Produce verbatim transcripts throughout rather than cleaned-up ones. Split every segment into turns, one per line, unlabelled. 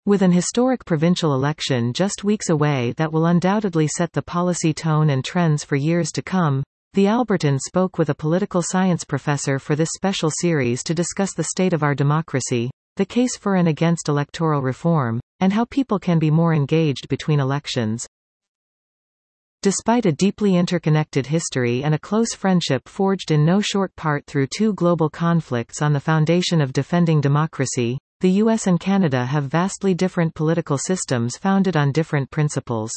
With an historic provincial election just weeks away that will undoubtedly set the policy tone and trends for years to come, The Albertan spoke with a political science professor for this special series to discuss the state of our democracy, the case for and against electoral reform, and how people can be more engaged between elections. Despite a deeply interconnected history and a close friendship forged in no short part through two global conflicts on the foundation of defending democracy, the U S and Canada have vastly different political systems founded on different principles.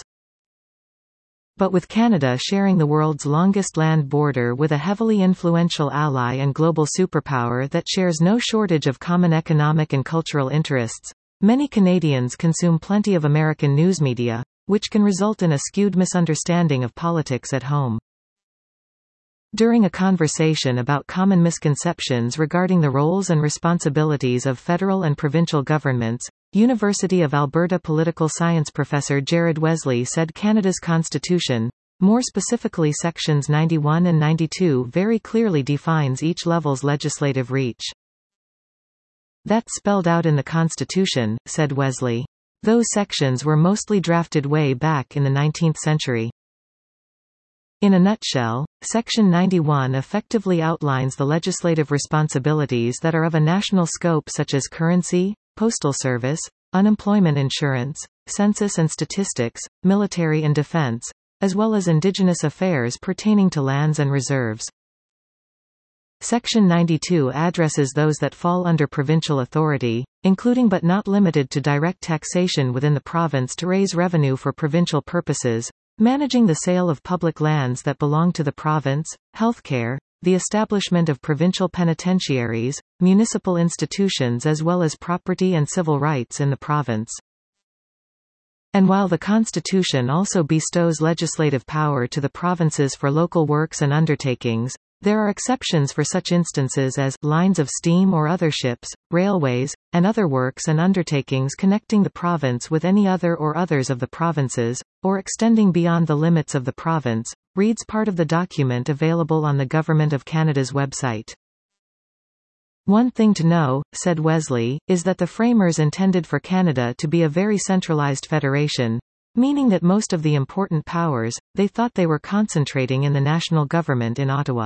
But with Canada sharing the world's longest land border with a heavily influential ally and global superpower that shares no shortage of common economic and cultural interests, many Canadians consume plenty of American news media, which can result in a skewed misunderstanding of politics at home. During a conversation about common misconceptions regarding the roles and responsibilities of federal and provincial governments, University of Alberta political science professor Jared Wesley said Canada's constitution, more specifically sections ninety-one and ninety-two, very clearly defines each level's legislative reach. That's spelled out in the Constitution, said Wesley. Those sections were mostly drafted way back in the nineteenth century. In a nutshell, Section ninety-one effectively outlines the legislative responsibilities that are of a national scope, such as currency, postal service, unemployment insurance, census and statistics, military and defense, as well as indigenous affairs pertaining to lands and reserves. Section ninety-two addresses those that fall under provincial authority, including but not limited to direct taxation within the province to raise revenue for provincial purposes, managing the sale of public lands that belong to the province, healthcare, the establishment of provincial penitentiaries, municipal institutions, as well as property and civil rights in the province. And while the Constitution also bestows legislative power to the provinces for local works and undertakings, there are exceptions for such instances as lines of steam or other ships, railways, and other works and undertakings connecting the province with any other or others of the provinces, or extending beyond the limits of the province, reads part of the document available on the Government of Canada's website. One thing to know, said Wesley, is that the framers intended for Canada to be a very centralized federation, meaning that most of the important powers, they thought they were concentrating in the national government in Ottawa.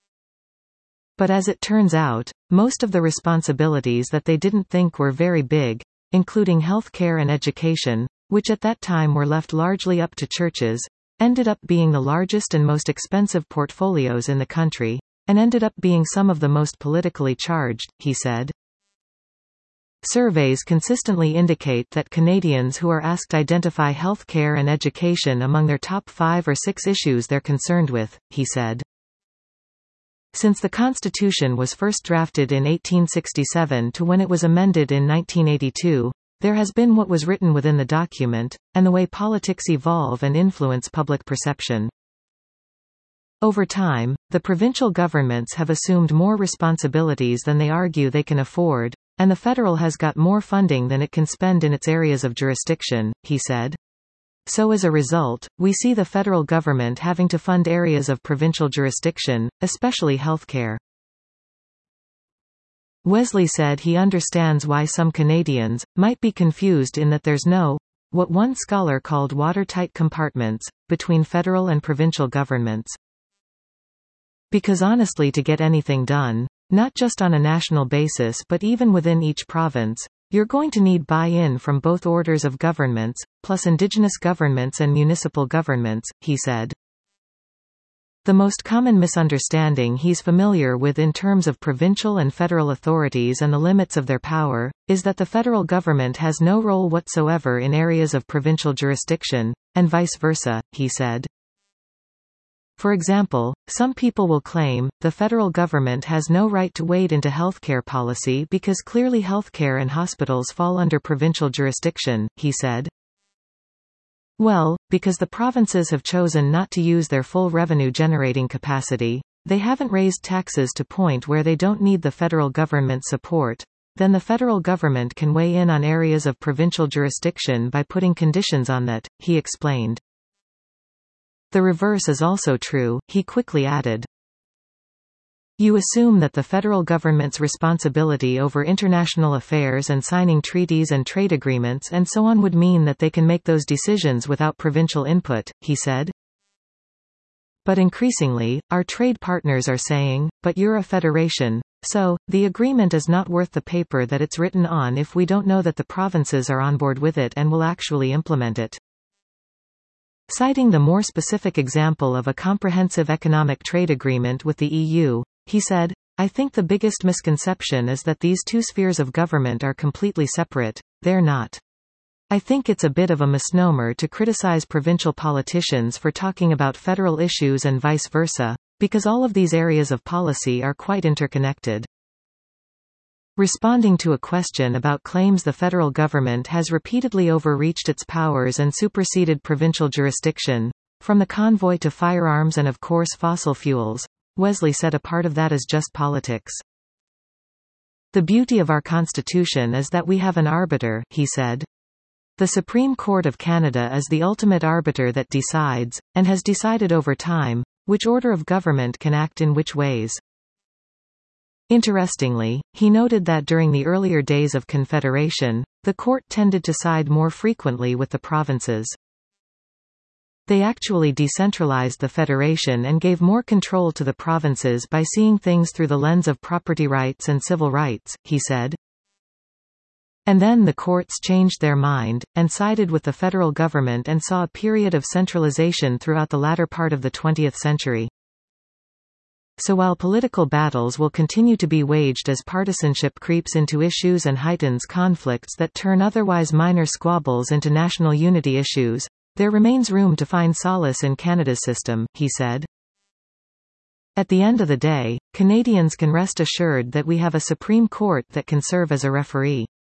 But as it turns out, most of the responsibilities that they didn't think were very big, including health care and education, which at that time were left largely up to churches, ended up being the largest and most expensive portfolios in the country, and ended up being some of the most politically charged, he said. Surveys consistently indicate that Canadians who are asked identify health care and education among their top five or six issues they're concerned with, he said. Since the Constitution was first drafted in eighteen sixty-seven to when it was amended in nineteen eighty-two, there has been what was written within the document, and the way politics evolve and influence public perception. Over time, the provincial governments have assumed more responsibilities than they argue they can afford, and the federal has got more funding than it can spend in its areas of jurisdiction, he said. So as a result, we see the federal government having to fund areas of provincial jurisdiction, especially healthcare. Wesley said he understands why some Canadians might be confused in that there's no, what one scholar called watertight compartments, between federal and provincial governments. Because honestly, to get anything done, not just on a national basis but even within each province, you're going to need buy-in from both orders of governments, plus Indigenous governments and municipal governments, he said. The most common misunderstanding he's familiar with in terms of provincial and federal authorities and the limits of their power, is that the federal government has no role whatsoever in areas of provincial jurisdiction, and vice versa, he said. For example, some people will claim, the federal government has no right to wade into healthcare policy because clearly healthcare and hospitals fall under provincial jurisdiction, he said. Well, because the provinces have chosen not to use their full revenue-generating capacity, they haven't raised taxes to point where they don't need the federal government's support, then the federal government can weigh in on areas of provincial jurisdiction by putting conditions on that, he explained. The reverse is also true, he quickly added. You assume that the federal government's responsibility over international affairs and signing treaties and trade agreements and so on would mean that they can make those decisions without provincial input, he said. But increasingly, our trade partners are saying, but you're a federation, so, the agreement is not worth the paper that it's written on if we don't know that the provinces are on board with it and will actually implement it. Citing the more specific example of a comprehensive economic trade agreement with the E U, he said, I think the biggest misconception is that these two spheres of government are completely separate. They're not. I think it's a bit of a misnomer to criticize provincial politicians for talking about federal issues and vice versa, because all of these areas of policy are quite interconnected. Responding to a question about claims the federal government has repeatedly overreached its powers and superseded provincial jurisdiction, from the convoy to firearms and of course fossil fuels, Wesley said a part of that is just politics. The beauty of our Constitution is that we have an arbiter, he said. The Supreme Court of Canada is the ultimate arbiter that decides, and has decided over time, which order of government can act in which ways. Interestingly, he noted that during the earlier days of Confederation, the court tended to side more frequently with the provinces. They actually decentralized the federation and gave more control to the provinces by seeing things through the lens of property rights and civil rights, he said. And then the courts changed their mind, and sided with the federal government and saw a period of centralization throughout the latter part of the twentieth century. So while political battles will continue to be waged as partisanship creeps into issues and heightens conflicts that turn otherwise minor squabbles into national unity issues, there remains room to find solace in Canada's system, he said. At the end of the day, Canadians can rest assured that we have a Supreme Court that can serve as a referee.